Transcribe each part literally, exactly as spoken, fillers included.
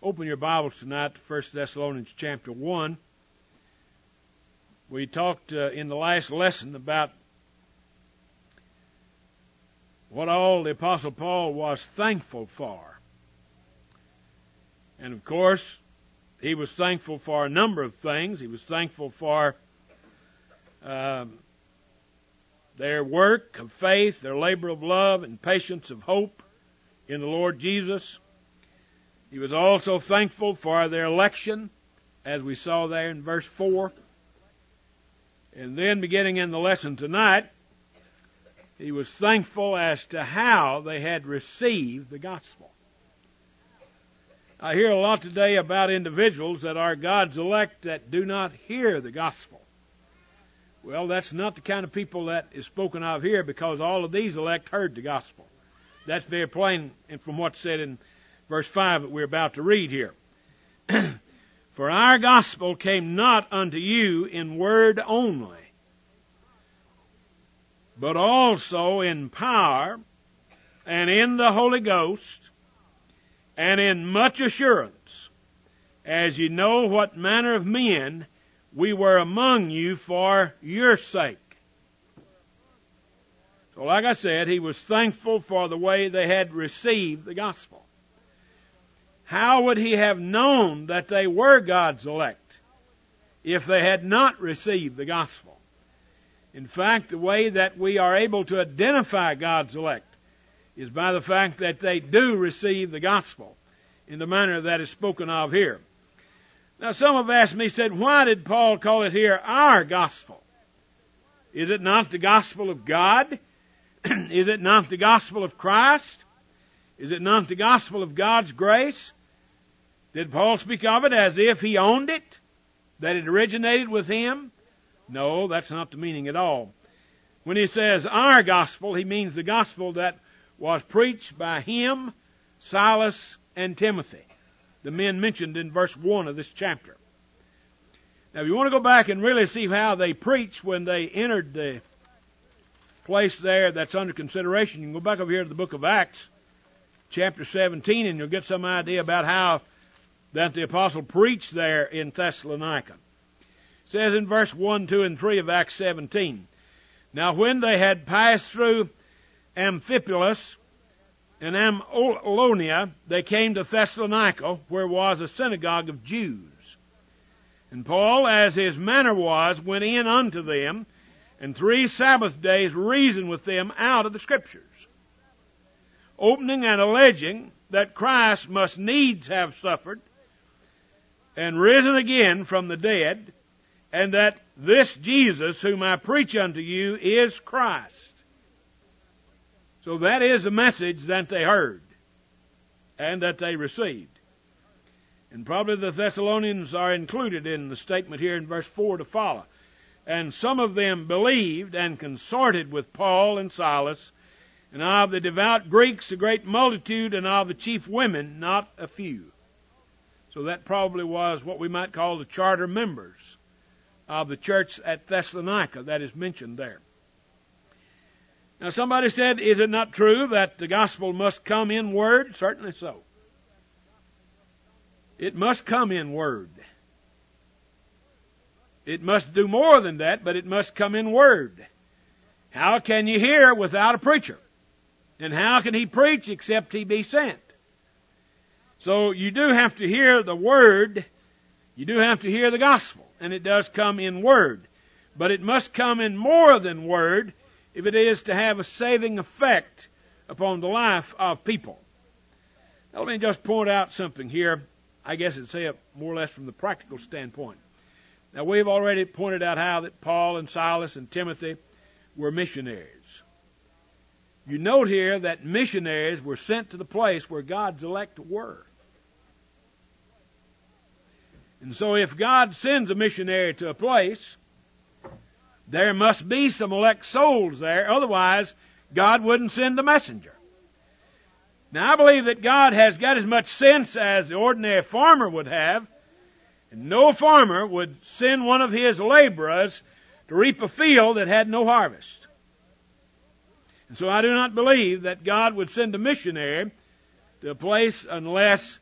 Open your Bibles tonight to First Thessalonians chapter one. We talked uh, in the last lesson about what all the Apostle Paul was thankful for. And of course, he was thankful for a number of things. He was thankful for uh, their work of faith, their labor of love, and patience of hope in the Lord Jesus. He was also thankful for their election, as we saw there in verse four. And then, beginning in the lesson tonight, he was thankful as to how they had received the gospel. I hear a lot today about individuals that are God's elect that do not hear the gospel. Well, that's not the kind of people that is spoken of here, because all of these elect heard the gospel. That's very plain from what's said in verse five that we're about to read here. For our gospel came not unto you in word only, but also in power, and in the Holy Ghost, and in much assurance, as ye know what manner of men we were among you for your sake. So like I said, he was thankful for the way they had received the gospel. How would he have known that they were God's elect if they had not received the gospel? In fact, the way that we are able to identify God's elect is by the fact that they do receive the gospel in the manner that is spoken of here. Now, some have asked me, said, why did Paul call it here our gospel? Is it not the gospel of God? Is it not the gospel of Christ? Is it not the gospel of God's grace? Did Paul speak of it as if he owned it? That it originated with him? No, that's not the meaning at all. When he says our gospel, he means the gospel that was preached by him, Silas, and Timothy, the men mentioned in verse one of this chapter. Now, if you want to go back and really see how they preached when they entered the place there that's under consideration, you can go back over here to the book of Acts, chapter seventeen, and you'll get some idea about how that the apostle preached there in Thessalonica. It says in verse one, two, and three of Acts seventeen, Now when they had passed through Amphipolis and Apollonia, they came to Thessalonica, where was a synagogue of Jews. And Paul, as his manner was, went in unto them, and three Sabbath days reasoned with them out of the Scriptures, opening and alleging that Christ must needs have suffered, and risen again from the dead, and that this Jesus whom I preach unto you is Christ. So that is the message that they heard, and that they received. And probably the Thessalonians are included in the statement here in verse four to follow. And some of them believed and consorted with Paul and Silas, and of the devout Greeks a great multitude, and of the chief women not a few. So that probably was what we might call the charter members of the church at Thessalonica that is mentioned there. Now somebody said, is it not true that the gospel must come in word? Certainly so. It must come in word. It must do more than that, but it must come in word. How can you hear without a preacher? And how can he preach except he be sent? So you do have to hear the word. You do have to hear the gospel. And it does come in word. But it must come in more than word if it is to have a saving effect upon the life of people. Now let me just point out something here. I guess it's say it more or less from the practical standpoint. Now we've already pointed out how that Paul and Silas and Timothy were missionaries. You note here that missionaries were sent to the place where God's elect were. And so if God sends a missionary to a place, there must be some elect souls there. Otherwise, God wouldn't send a messenger. Now, I believe that God has got as much sense as the ordinary farmer would have. And no farmer would send one of his laborers to reap a field that had no harvest. And so I do not believe that God would send a missionary to a place unless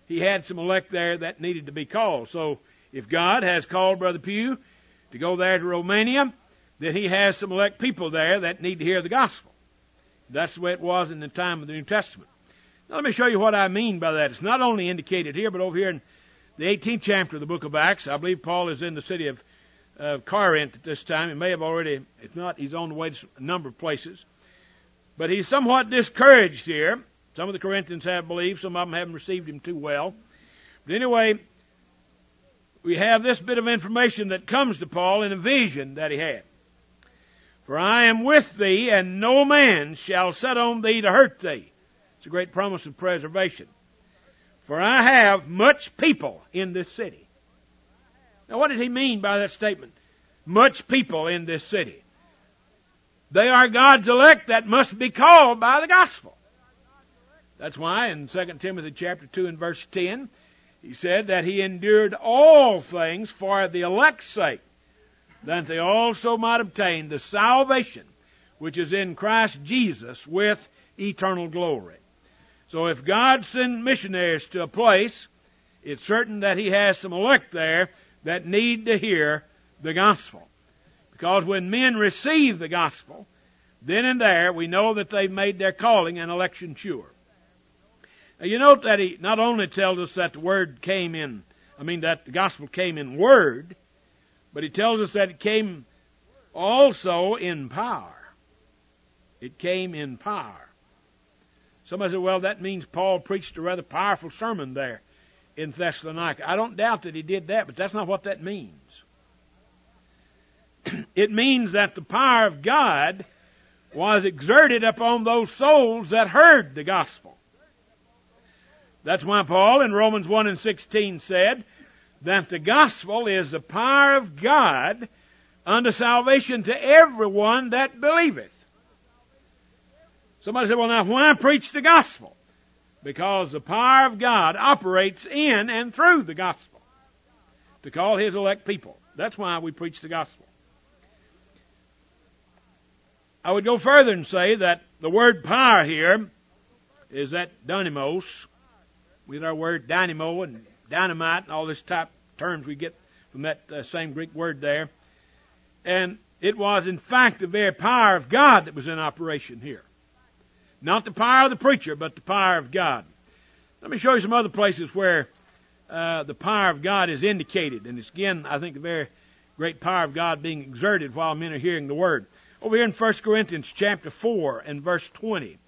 he had some elect there that needed to be called. So if God has called Brother Pugh to go there to Romania, then he has some elect people there that need to hear the gospel. That's the way it was in the time of the New Testament. Now let me show you what I mean by that. It's not only indicated here, but over here in the eighteenth chapter of the book of Acts. I believe Paul is in the city of uh, Corinth at this time. He may have already, if not, he's on the way to a number of places. But he's somewhat discouraged here. Some of the Corinthians have believed, some of them haven't received him too well. But anyway, we have this bit of information that comes to Paul in a vision that he had. For I am with thee, and no man shall set on thee to hurt thee. It's a great promise of preservation. For I have much people in this city. Now what did he mean by that statement? Much people in this city. They are God's elect that must be called by the gospel. That's why in Second Timothy chapter two and verse ten, he said that he endured all things for the elect's sake, that they also might obtain the salvation which is in Christ Jesus with eternal glory. So if God sends missionaries to a place, it's certain that he has some elect there that need to hear the gospel. Because when men receive the gospel, then and there we know that they've made their calling and election sure. Now you note that he not only tells us that the word came in, I mean that the gospel came in word, but he tells us that it came also in power. It came in power. Somebody said, well, that means Paul preached a rather powerful sermon there in Thessalonica. I don't doubt that he did that, but that's not what that means. It means that the power of God was exerted upon those souls that heard the gospel. That's why Paul in Romans one and sixteen said that the gospel is the power of God unto salvation to everyone that believeth. Somebody said, well, now why preach the gospel? Because the power of God operates in and through the gospel to call his elect people. That's why we preach the gospel. I would go further and say that the word power here is that dynamos. We get our word dynamo and dynamite and all this type of terms we get from that uh, same Greek word there. And it was in fact the very power of God that was in operation here. Not the power of the preacher, but the power of God. Let me show you some other places where uh, the power of God is indicated. And it's again, I think, the very great power of God being exerted while men are hearing the Word. Over here in First Corinthians chapter four and verse twenty.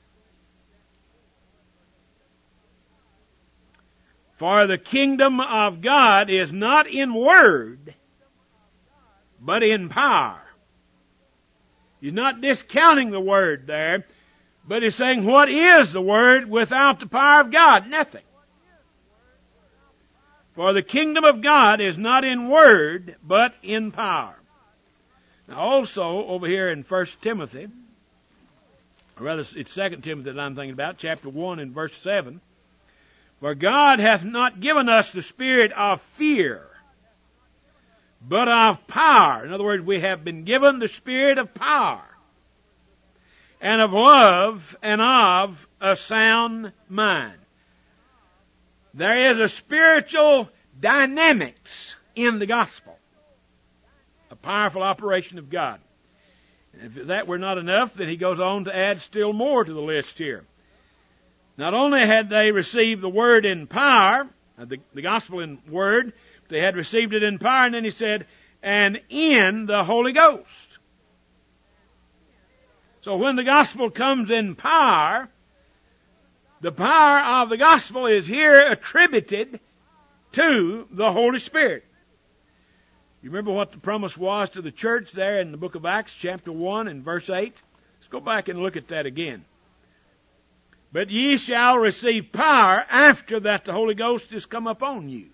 For the kingdom of God is not in word, but in power. He's not discounting the word there, but he's saying what is the word without the power of God? Nothing. For the kingdom of God is not in word, but in power. Now also, over here in First Timothy, or rather it's Second Timothy that I'm thinking about, chapter one and verse seven. For God hath not given us the spirit of fear, but of power. In other words, we have been given the spirit of power, and of love, and of a sound mind. There is a spiritual dynamics in the gospel. A powerful operation of God. And if that were not enough, then he goes on to add still more to the list here. Not only had they received the word in power, the, the gospel in word, but they had received it in power, and then he said, and in the Holy Ghost. So when the gospel comes in power, the power of the gospel is here attributed to the Holy Spirit. You remember what the promise was to the church there in the book of Acts, chapter one and verse eight? Let's go back and look at that again. But ye shall receive power after that the Holy Ghost is come upon you.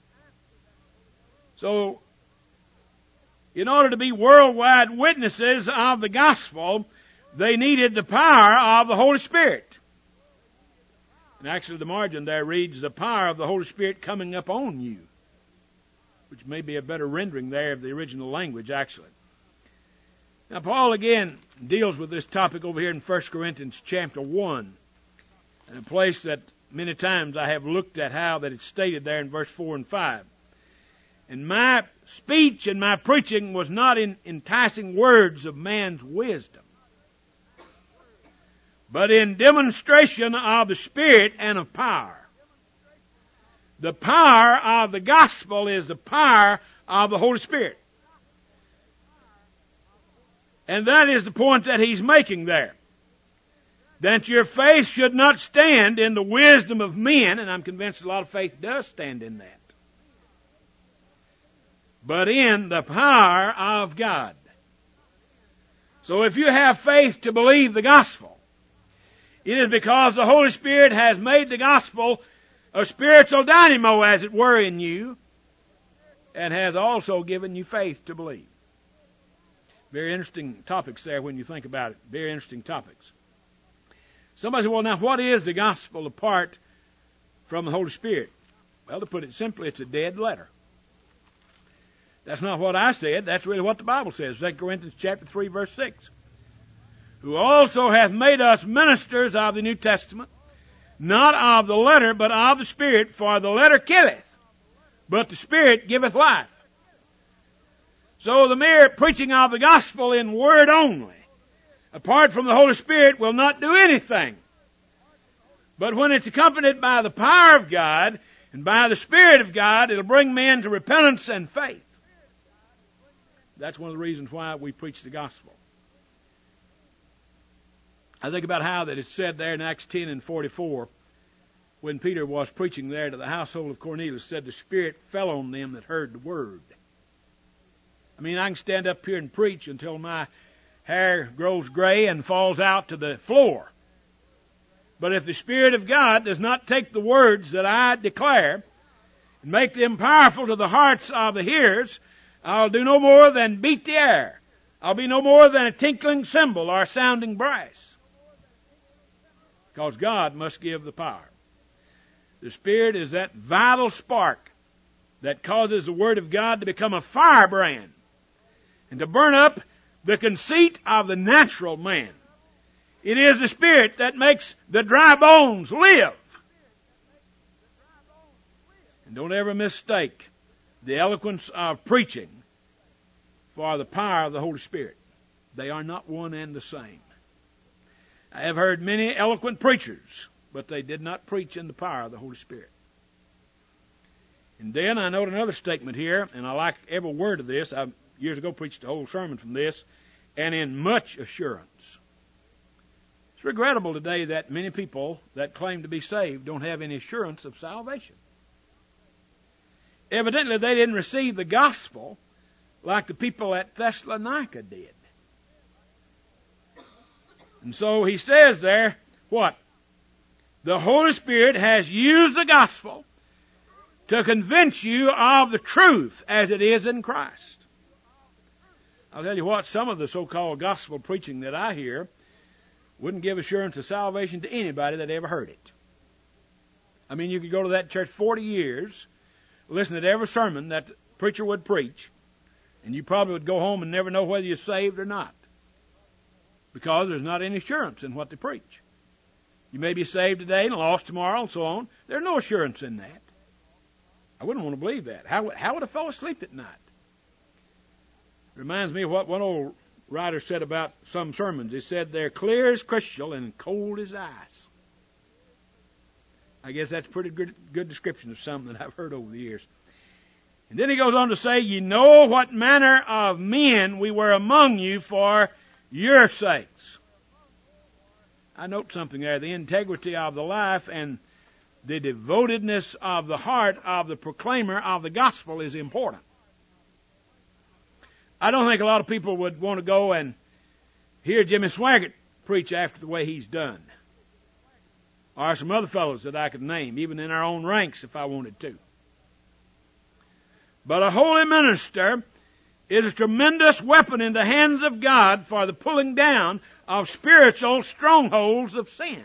So, in order to be worldwide witnesses of the gospel, they needed the power of the Holy Spirit. And actually the margin there reads, the power of the Holy Spirit coming upon you. Which may be a better rendering there of the original language, actually. Now, Paul again deals with this topic over here in First Corinthians chapter one. In a place that many times I have looked at how that it's stated there in verse four and five. And my speech and my preaching was not in enticing words of man's wisdom, but in demonstration of the Spirit and of power. The power of the gospel is the power of the Holy Spirit. And that is the point that he's making there. That your faith should not stand in the wisdom of men, and I'm convinced a lot of faith does stand in that, but in the power of God. So if you have faith to believe the gospel, it is because the Holy Spirit has made the gospel a spiritual dynamo, as it were, in you, and has also given you faith to believe. Very interesting topics there when you think about it. Very interesting topics. Somebody said, well, now what is the gospel apart from the Holy Spirit? Well, to put it simply, it's a dead letter. That's not what I said. That's really what the Bible says. Second Corinthians chapter three, verse six. Who also hath made us ministers of the New Testament, not of the letter, but of the Spirit. For the letter killeth, but the Spirit giveth life. So the mere preaching of the gospel in word only, apart from the Holy Spirit, will not do anything. But when it's accompanied by the power of God and by the Spirit of God, it'll bring men to repentance and faith. That's one of the reasons why we preach the gospel. I think about how that it's said there in Acts ten and forty-four, when Peter was preaching there to the household of Cornelius, said the Spirit fell on them that heard the word. I mean, I can stand up here and preach until my hair grows gray and falls out to the floor. But if the Spirit of God does not take the words that I declare and make them powerful to the hearts of the hearers, I'll do no more than beat the air. I'll be no more than a tinkling cymbal or a sounding brass. Because God must give the power. The Spirit is that vital spark that causes the Word of God to become a firebrand and to burn up the conceit of the natural man. It is the Spirit that makes the dry bones live. And don't ever mistake the eloquence of preaching for the power of the Holy Spirit. They are not one and the same. I have heard many eloquent preachers, but they did not preach in the power of the Holy Spirit. And then I note another statement here, and I like every word of this. I years ago preached a whole sermon from this, and in much assurance. It's regrettable today that many people that claim to be saved don't have any assurance of salvation. Evidently, they didn't receive the gospel like the people at Thessalonica did. And so he says there, what? The Holy Spirit has used the gospel to convince you of the truth as it is in Christ. I'll tell you what, some of the so-called gospel preaching that I hear wouldn't give assurance of salvation to anybody that ever heard it. I mean, you could go to that church forty years, listen to every sermon that the preacher would preach, and you probably would go home and never know whether you're saved or not. Because there's not any assurance in what they preach. You may be saved today and lost tomorrow and so on. There's no assurance in that. I wouldn't want to believe that. How, how would a fellow sleep at night? It reminds me of what one old writer said about some sermons. He said they're clear as crystal and cold as ice. I guess that's a pretty good, good description of something that I've heard over the years. And then he goes on to say, you know what manner of men we were among you for your sakes. I note something there. The integrity of the life and the devotedness of the heart of the proclaimer of the gospel is important. I don't think a lot of people would want to go and hear Jimmy Swaggart preach after the way he's done. Or some other fellows that I could name, even in our own ranks if I wanted to. But a holy minister is a tremendous weapon in the hands of God for the pulling down of spiritual strongholds of sin.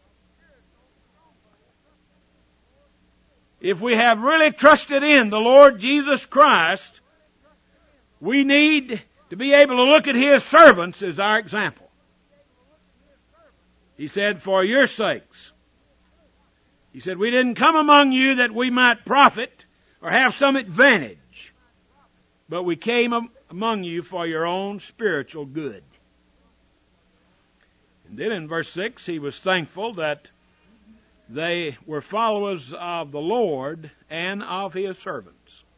If we have really trusted in the Lord Jesus Christ, we need to be able to look at His servants as our example. He said, for your sakes. He said, we didn't come among you that we might profit or have some advantage, but we came among you for your own spiritual good. And then in verse six, he was thankful that they were followers of the Lord and of His servants.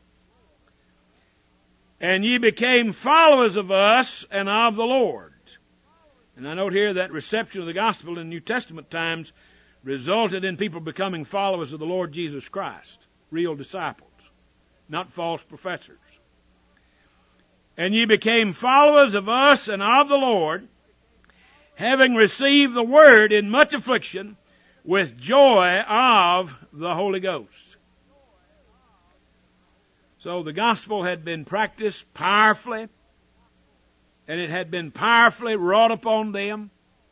And ye became followers of us and of the Lord. And I note here that reception of the gospel in New Testament times resulted in people becoming followers of the Lord Jesus Christ, real disciples, not false professors. And ye became followers of us and of the Lord, having received the word in much affliction with joy of the Holy Ghost. So the gospel had been practiced powerfully, and it had been powerfully wrought upon them.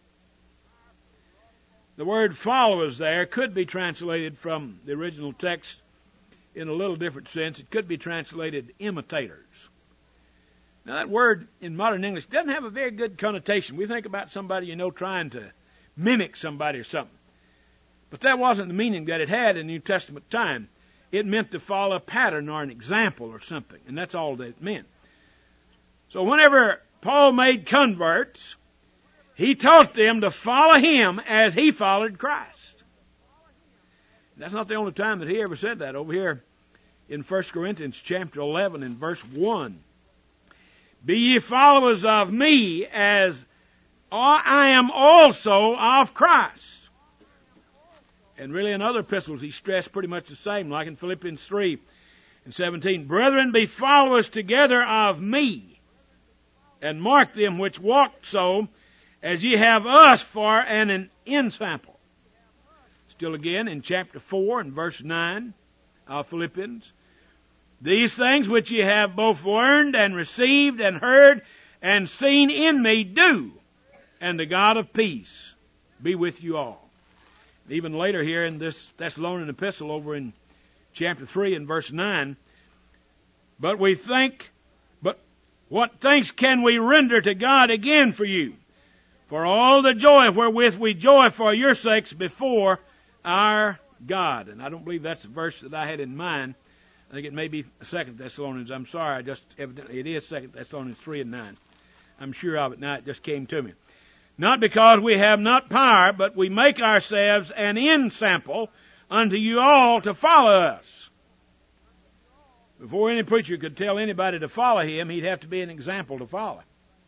The word followers there could be translated from the original text in a little different sense. It could be translated imitators. Now that word in modern English doesn't have a very good connotation. We think about somebody, you know, trying to mimic somebody or something. But that wasn't the meaning that it had in New Testament time. It meant to follow a pattern or an example or something, and that's all that it meant. So whenever Paul made converts, he taught them to follow him as he followed Christ. That's not the only time that he ever said that. Over here in First Corinthians chapter eleven and verse one. Be ye followers of me as I am also of Christ. And really in other epistles he stressed pretty much the same, like in Philippians three and seventeen. Brethren, be followers together of me, and mark them which walk so, as ye have us for an ensample. Still again in chapter four and verse nine of Philippians. These things which ye have both learned and received and heard and seen in me do, and the God of peace be with you all. Even later here in this Thessalonian epistle over in chapter three and verse nine, but we think, but what thanks can we render to God again for you, for all the joy wherewith we joy for your sakes before our God. And I don't believe that's the verse that I had in mind. I think it may be Second Thessalonians. I'm sorry, I just evidently it is Second Thessalonians three and nine. I'm sure of it now. It just came to me. Not because we have not power, but we make ourselves an ensample unto you all to follow us. Before any preacher could tell anybody to follow him, he'd have to be an example to follow.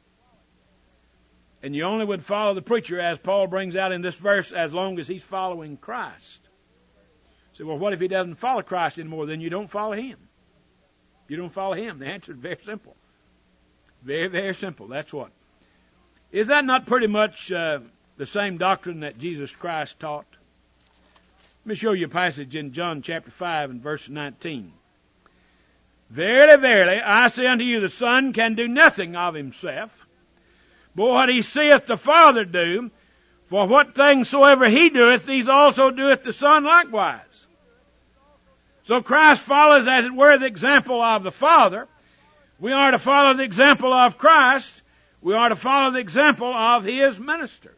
And you only would follow the preacher, as Paul brings out in this verse, as long as he's following Christ. So, well, what if he doesn't follow Christ anymore? Then you don't follow him. You don't follow him. The answer is very simple. Very, very simple. That's what. Is that not pretty much uh, the same doctrine that Jesus Christ taught? Let me show you a passage in John chapter five and verse nineteen. Verily, verily, I say unto you, the Son can do nothing of himself, but what he seeth the Father do, for what things soever he doeth, these also doeth the Son likewise. So Christ follows, as it were, the example of the Father. We are to follow the example of Christ. We are to follow the example of His ministers.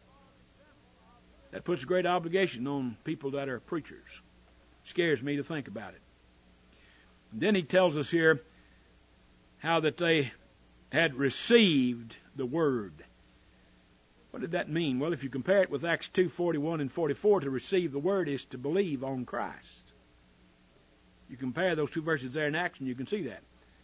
That puts a great obligation on people that are preachers. Scares me to think about it. And then he tells us here how that they had received the Word. What did that mean? Well, if you compare it with Acts two, forty-one and forty-four, to receive the Word is to believe on Christ. You compare those two verses there in Acts and you can see that.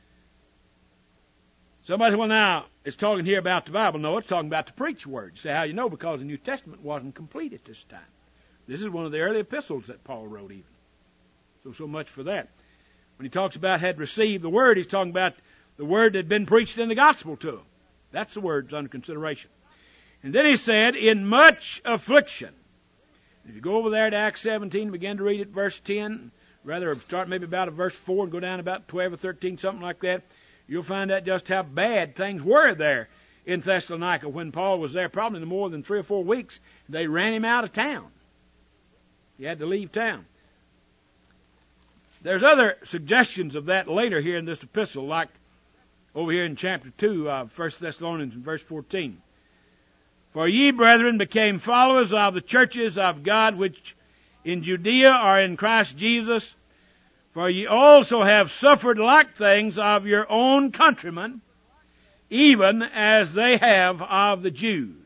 Somebody said, well, now, it's talking here about the Bible. No, it's talking about the preached Word. You say, how you know? Because the New Testament wasn't complete at this time. This is one of the early epistles that Paul wrote even. So, so much for that. When he talks about had received the Word, he's talking about the Word that had been preached in the gospel to them. That's the words under consideration. And then he said, in much affliction. If you go over there to Acts seventeen, begin to read at verse ten, rather start maybe about at verse four and go down about twelve or thirteen, something like that, you'll find out just how bad things were there in Thessalonica when Paul was there. Probably no more than three or four weeks, they ran him out of town. He had to leave town. There's other suggestions of that later here in this epistle, like over here in chapter two of First Thessalonians in verse fourteen. For ye, brethren, became followers of the churches of God which in Judea or in Christ Jesus, for ye also have suffered like things of your own countrymen, even as they have of the Jews.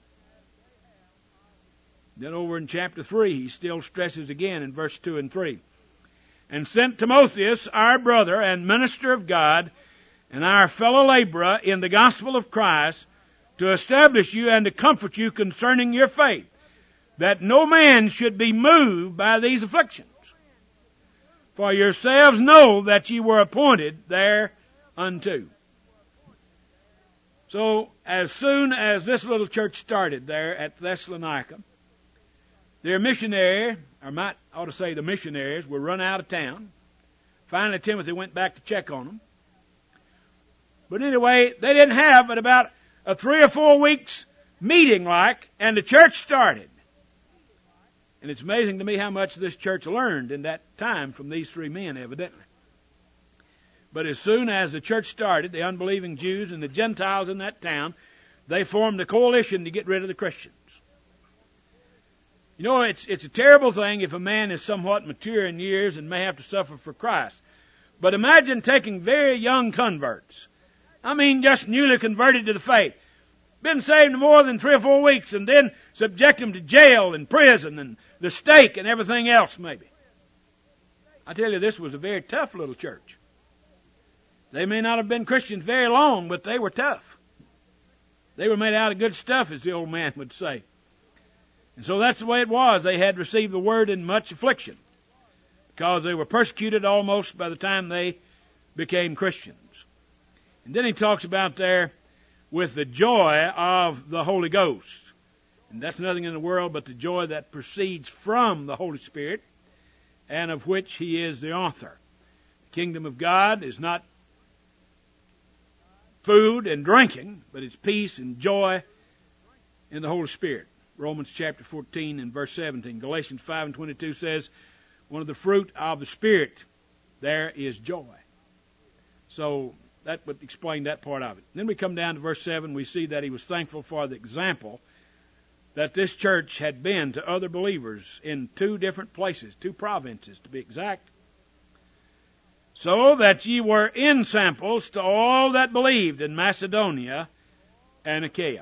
Then over in chapter three, he still stresses again in verse two and three. And sent Timotheus, our brother and minister of God, and our fellow laborer in the gospel of Christ, to establish you and to comfort you concerning your faith, that no man should be moved by these afflictions. For yourselves know that ye were appointed thereunto. So, as soon as this little church started there at Thessalonica, their missionary, or might ought to say the missionaries, were run out of town. Finally, Timothy went back to check on them. But anyway, they didn't have but about a three or four weeks meeting like, and the church started. And it's amazing to me how much this church learned in that time from these three men, evidently. But as soon as the church started, the unbelieving Jews and the Gentiles in that town, they formed a coalition to get rid of the Christians. You know, it's it's a terrible thing if a man is somewhat mature in years and may have to suffer for Christ. But imagine taking very young converts. I mean, just newly converted to the faith. Been saved more than three or four weeks, and then subject them to jail and prison and the stake and everything else maybe. I tell you, this was a very tough little church. They may not have been Christians very long, but they were tough. They were made out of good stuff, as the old man would say. And so that's the way it was. They had received the word in much affliction, because they were persecuted almost by the time they became Christians. And then he talks about there with the joy of the Holy Ghost. And that's nothing in the world but the joy that proceeds from the Holy Spirit, and of which he is the author. The kingdom of God is not food and drinking, but it's peace and joy in the Holy Spirit. Romans chapter fourteen and verse seventeen. Galatians five and twenty-two says, one of the fruit of the Spirit there is joy. So that would explain that part of it. Then we come down to verse seven. We see that he was thankful for the example that this church had been to other believers in two different places, two provinces to be exact. So that ye were ensamples to all that believed in Macedonia and Achaia.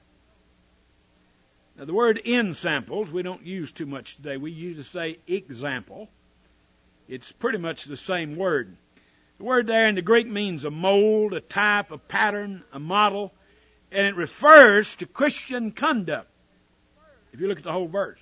Now the word ensamples we don't use too much today. We usually say example. It's pretty much the same word. The word there in the Greek means a mold, a type, a pattern, a model, and it refers to Christian conduct, if you look at the whole verse.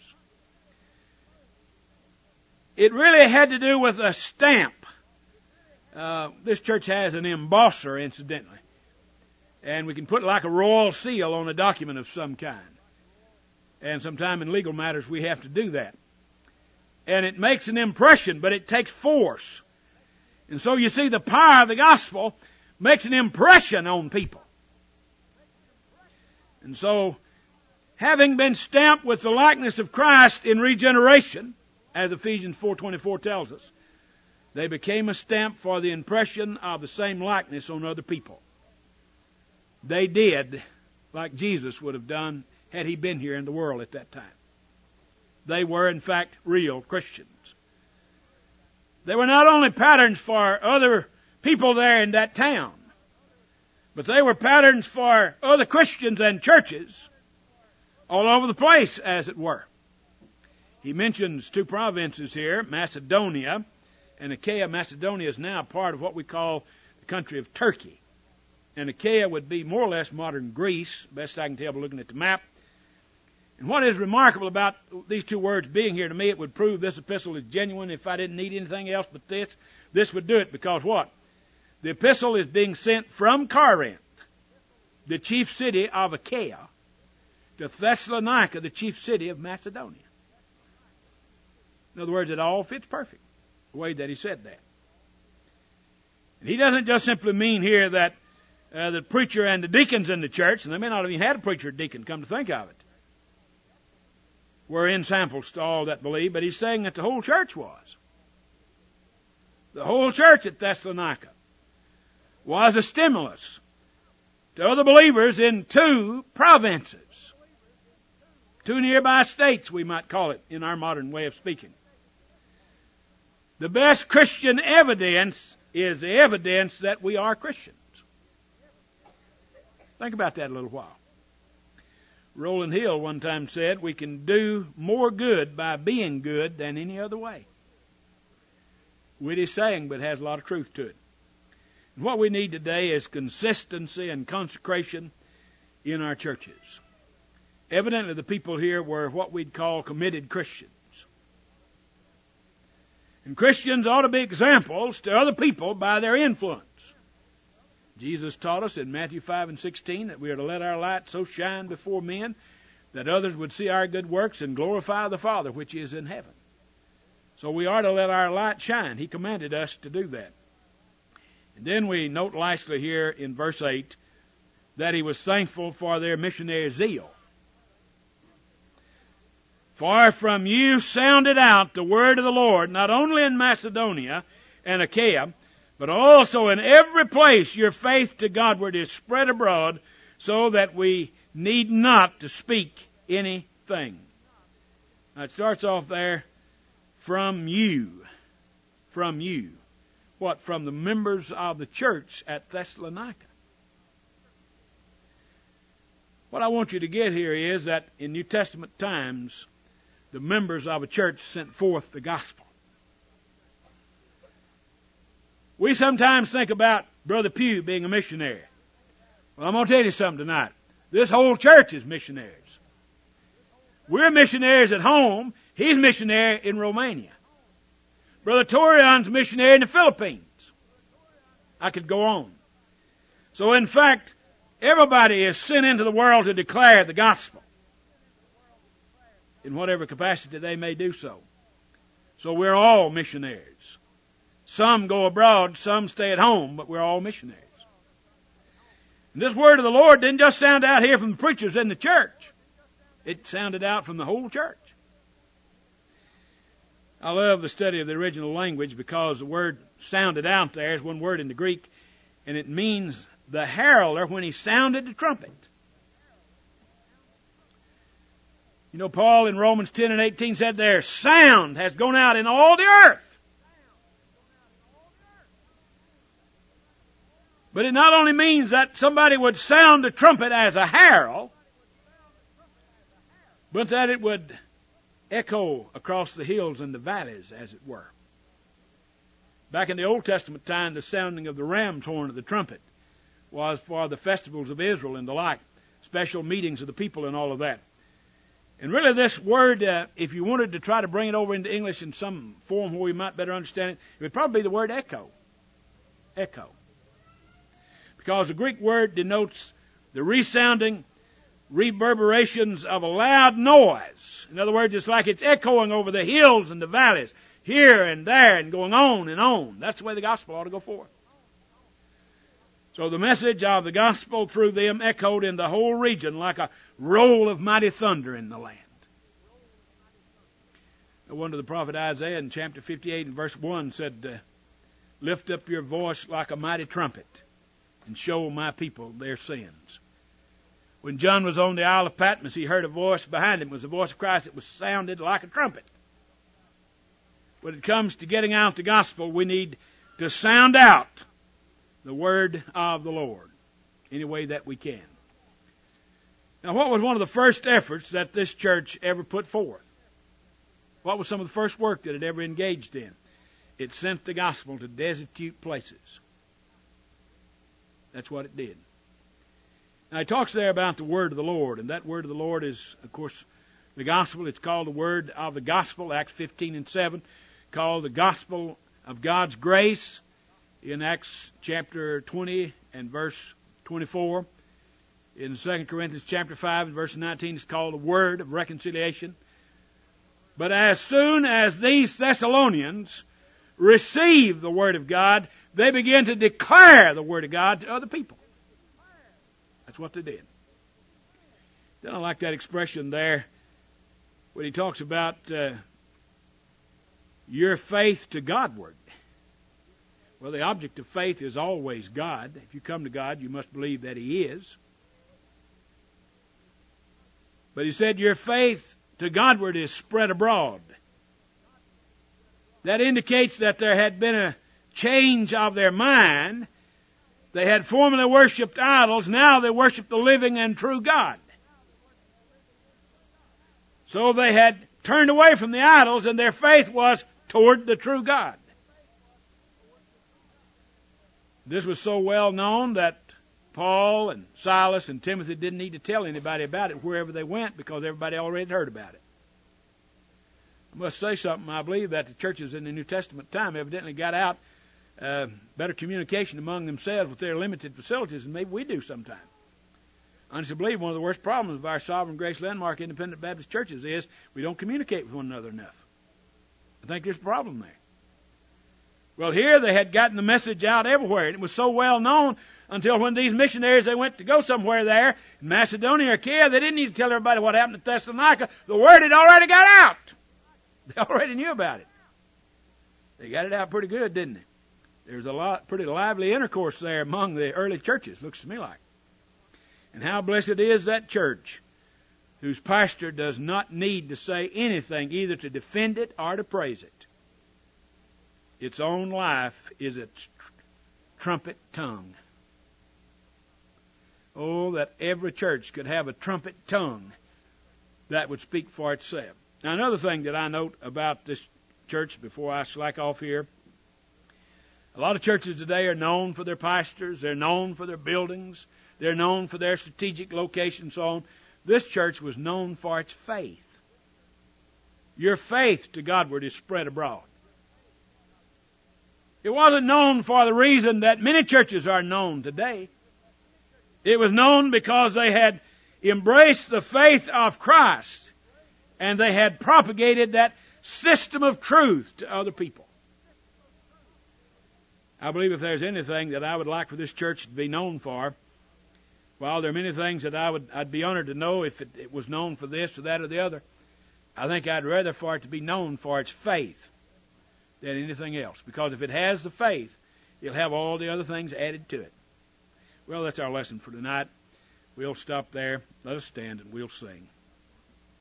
It really had to do with a stamp. Uh, this church has an embosser, incidentally. And we can put like a royal seal on a document of some kind. And sometime in legal matters we have to do that. And it makes an impression, but it takes force. And so you see the power of the gospel makes an impression on people. And so, having been stamped with the likeness of Christ in regeneration, as Ephesians four twenty-four tells us, they became a stamp for the impression of the same likeness on other people. They did like Jesus would have done had he been here in the world at that time. They were, in fact, real Christians. They were not only patterns for other people there in that town, but they were patterns for other Christians and churches all over the place, as it were. He mentions two provinces here, Macedonia and Achaia. Macedonia is now part of what we call the country of Turkey. And Achaia would be more or less modern Greece, best I can tell by looking at the map. And what is remarkable about these two words being here to me, it would prove this epistle is genuine. If I didn't need anything else but this, this would do it. Because what? The epistle is being sent from Corinth, the chief city of Achaia, to Thessalonica, the chief city of Macedonia. In other words, it all fits perfect, the way that he said that. And he doesn't just simply mean here that uh, the preacher and the deacons in the church, and they may not have even had a preacher or deacon, come to think of it, were ensamples to all that believe, but he's saying that the whole church was. The whole church at Thessalonica was a stimulus to other believers in two provinces. Two nearby states, we might call it, in our modern way of speaking. The best Christian evidence is the evidence that we are Christians. Think about that a little while. Roland Hill one time said, we can do more good by being good than any other way. Witty saying, but has a lot of truth to it. And what we need today is consistency and consecration in our churches. Evidently, the people here were what we'd call committed Christians. And Christians ought to be examples to other people by their influence. Jesus taught us in Matthew five and sixteen that we are to let our light so shine before men that others would see our good works and glorify the Father which is in heaven. So we are to let our light shine. He commanded us to do that. And then we note lastly here in verse eight that he was thankful for their missionary zeal. For from you sounded out the word of the Lord, not only in Macedonia and Achaia, but also in every place your faith to Godward is spread abroad, so that we need not to speak anything. Now it starts off there, from you. From you. What? From the members of the church at Thessalonica. What I want you to get here is that in New Testament times, the members of a church sent forth the gospel. We sometimes think about Brother Pugh being a missionary. Well, I'm going to tell you something tonight. This whole church is missionaries. We're missionaries at home. He's missionary in Romania. Brother Torion's missionary in the Philippines. I could go on. So in fact, everybody is sent into the world to declare the gospel, in whatever capacity they may do so. So we're all missionaries. Some go abroad, some stay at home, but we're all missionaries. And this word of the Lord didn't just sound out here from the preachers in the church. It sounded out from the whole church. I love the study of the original language because the word sounded out there is one word in the Greek, and it means the heralder when he sounded the trumpet. You know, Paul in Romans ten and eighteen said their sound has gone out in all the earth. But it not only means that somebody would sound the trumpet as a herald, but that it would echo across the hills and the valleys, as it were. Back in the Old Testament time, the sounding of the ram's horn of the trumpet was for the festivals of Israel and the like, special meetings of the people and all of that. And really this word, uh, if you wanted to try to bring it over into English in some form where we might better understand it, it would probably be the word echo. Echo. Because the Greek word denotes the resounding reverberations of a loud noise. In other words, it's like it's echoing over the hills and the valleys, here and there, and going on and on. That's the way the gospel ought to go forth. So the message of the gospel through them echoed in the whole region like a roll of mighty thunder in the land. No wonder the prophet Isaiah in chapter fifty-eight and verse one said, uh, lift up your voice like a mighty trumpet and show my people their sins. When John was on the Isle of Patmos, he heard a voice behind him. It was the voice of Christ that was sounded like a trumpet. When it comes to getting out the gospel, we need to sound out the word of the Lord any way that we can. Now, what was one of the first efforts that this church ever put forth? What was some of the first work that it ever engaged in? It sent the gospel to destitute places. That's what it did. Now, he talks there about the word of the Lord, and that word of the Lord is, of course, the gospel. It's called the word of the gospel, Acts fifteen and seven, called the gospel of God's grace in Acts chapter twenty and verse twenty-four. In Second Corinthians chapter five and verse nineteen, it's called the word of reconciliation. But as soon as these Thessalonians received the word of God, they began to declare the word of God to other people. That's what they did. Then I like that expression there when he talks about uh, your faith to Godward. Well, the object of faith is always God. If you come to God, you must believe that He is. But he said, your faith to Godward is spread abroad. That indicates that there had been a change of their mind. They had formerly worshipped idols. Now they worship the living and true God. So they had turned away from the idols, and their faith was toward the true God. This was so well known that Paul and Silas and Timothy didn't need to tell anybody about it wherever they went, because everybody already heard about it. I must say something. I believe that the churches in the New Testament time evidently got out uh, better communication among themselves with their limited facilities than maybe we do sometimes. I honestly believe one of the worst problems of our Sovereign Grace Landmark Independent Baptist churches is we don't communicate with one another enough. I think there's a problem there. Well, here they had gotten the message out everywhere, and it was so well known until when these missionaries, they went to go somewhere there in Macedonia or Achaia, they didn't need to tell everybody what happened at Thessalonica. The word had already got out. They already knew about it. They got it out pretty good, didn't they? There's a lot, pretty lively intercourse there among the early churches, looks to me like. And how blessed is that church whose pastor does not need to say anything either to defend it or to praise it. Its own life is its trumpet tongue. Oh, that every church could have a trumpet tongue that would speak for itself. Now, another thing that I note about this church before I slack off here, a lot of churches today are known for their pastors, they're known for their buildings, they're known for their strategic location and so on. This church was known for its faith. Your faith to Godward is spread abroad. It wasn't known for the reason that many churches are known today. It was known because they had embraced the faith of Christ and they had propagated that system of truth to other people. I believe if there's anything that I would like for this church to be known for, while there are many things that I would, I'd be honored to know if it, it was known for this or that or the other, I think I'd rather for it to be known for its faith than anything else. Because if it has the faith, it'll have all the other things added to it. Well, that's our lesson for tonight. We'll stop there. Let us stand and we'll sing.